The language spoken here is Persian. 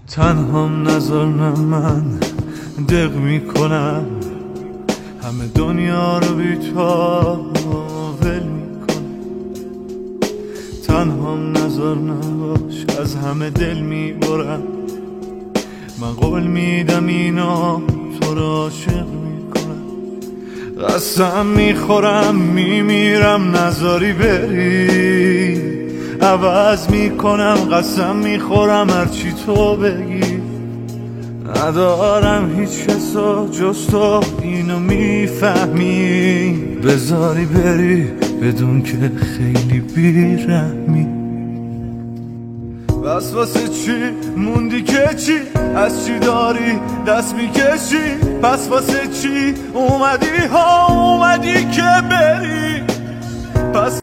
تنهام نذار نه من دق میکنم، همه دنیا رو بی تو ول میکنم. تنهام نذار نباش، از همه دل میبرم. من قول میدم اینا تو رو عاشق میکنم. قسم میخورم میمیرم نذاری بری، عوض میکنم قسم میخورم هرچی تو بگی. ندارم هیچ کسا جز تو، اینو میفهمی. بذاری بری بدون که خیلی بیرحمی. بس واسه چی موندی که چی، از چی داری دست میکشی؟ پس واسه چی اومدی که بری؟ پس